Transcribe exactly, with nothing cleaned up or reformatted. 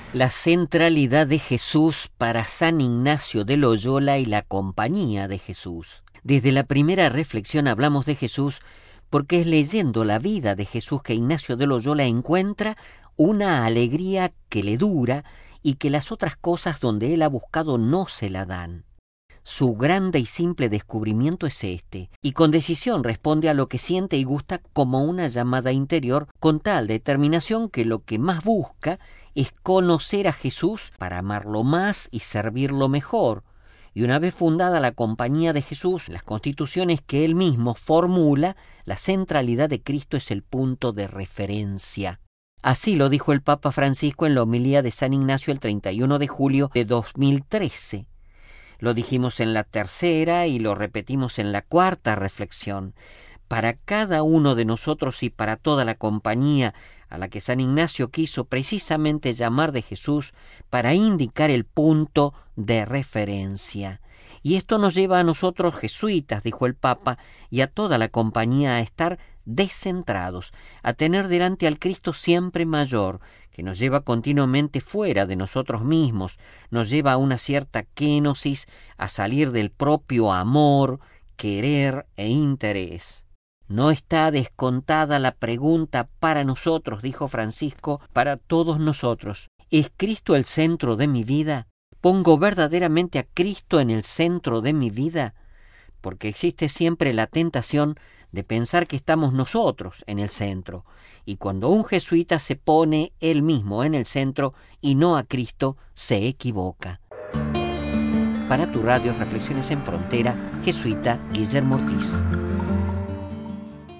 La centralidad de Jesús para San Ignacio de Loyola y la Compañía de Jesús. Desde la primera reflexión hablamos de Jesús porque es leyendo la vida de Jesús que Ignacio de Loyola encuentra una alegría que le dura y que las otras cosas donde él ha buscado no se la dan. Su grande y simple descubrimiento es este, y con decisión responde a lo que siente y gusta como una llamada interior, con tal determinación que lo que más busca es conocer a Jesús para amarlo más y servirlo mejor. Y una vez fundada la Compañía de Jesús, las constituciones que él mismo formula, la centralidad de Cristo es el punto de referencia. Así lo dijo el Papa Francisco en la homilía de San Ignacio el treinta y uno de julio de dos mil trece. Lo dijimos en la tercera y lo repetimos en la cuarta reflexión. Para cada uno de nosotros y para toda la compañía a la que San Ignacio quiso precisamente llamar de Jesús para indicar el punto de referencia. Y esto nos lleva a nosotros jesuitas, dijo el Papa, y a toda la compañía a estar descentrados, a tener delante al Cristo siempre mayor, que nos lleva continuamente fuera de nosotros mismos, nos lleva a una cierta kénosis, a salir del propio amor, querer e interés. No está descontada la pregunta para nosotros, dijo Francisco, para todos nosotros. ¿Es Cristo el centro de mi vida? ¿Pongo verdaderamente a Cristo en el centro de mi vida? Porque existe siempre la tentación de pensar que estamos nosotros en el centro. Y cuando un jesuita se pone él mismo en el centro y no a Cristo, se equivoca. Para tu radio Reflexiones en Frontera, jesuita Guillermo Ortiz.